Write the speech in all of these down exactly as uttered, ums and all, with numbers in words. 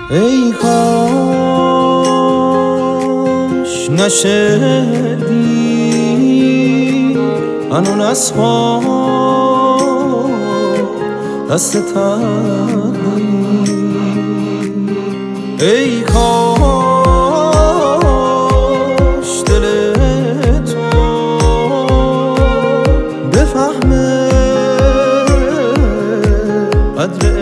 ای کاش نشدی هنون از پا دست تقدی. ای کاش دل تو بفهمه قدر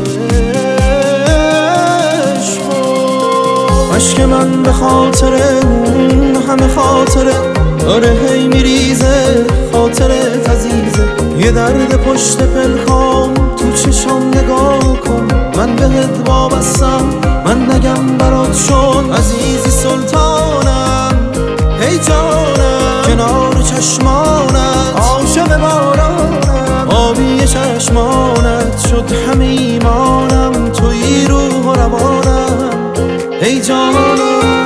عشق من به خاطر اون همه خاطره داره هی میریزه، خاطرت عزیزه. یه درد پشت پلکام تو چشام نگاه کن، من بهت وابستم، من نگم برات چون عزیزی سلطانم. هی جانم کنار چشمانت عاشق بارانم، آبی چشمانت شد همه ایمانم، توی روح و روانم. ای جانم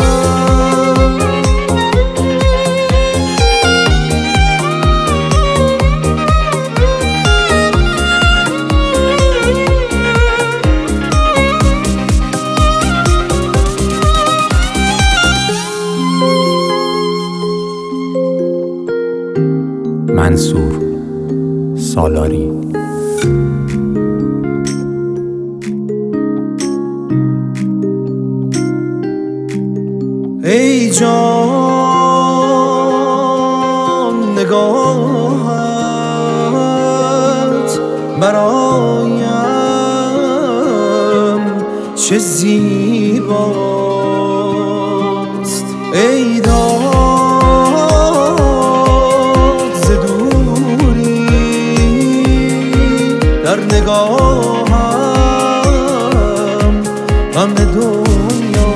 منصور سالاری. ای جان نگاهت برایم چه زیباست. ای داد ز دوری در نگاهم غم دنیا.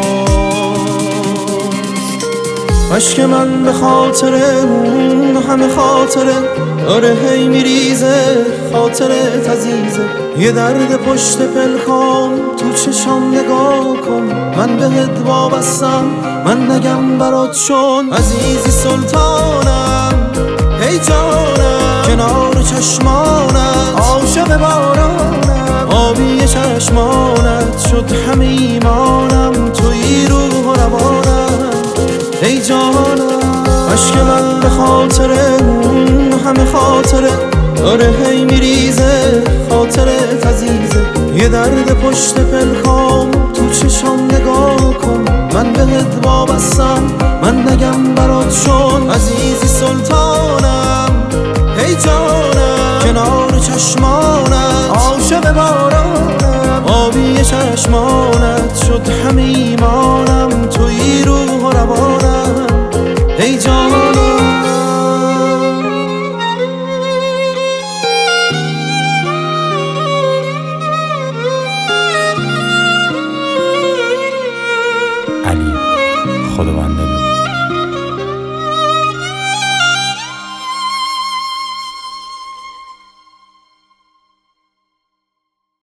عشق من به خاطر اون همه خاطره داره هی میریزه، خاطرت عزیزه. یه درد پشت پلکام تو چشام نگاه کن، من بهت وابستم، من نگم برات چون عزیزی سلطانم. هی جانم کنار چشمانت عاشق بارانم، آبی چشمانت شد همه ایمانم، توی روح و روانم. ای جانم عشق من به خاطر اون همه خاطره داره هی میریزه، خاطرت عزیزه. یه درد پشت پلکام تو چشام نگاه کن، من بهت وابستم، من نگم برات چون عزیزی سلطانم. ای جانم کنار چشمانت عاشق بارانم، آبی چشمانت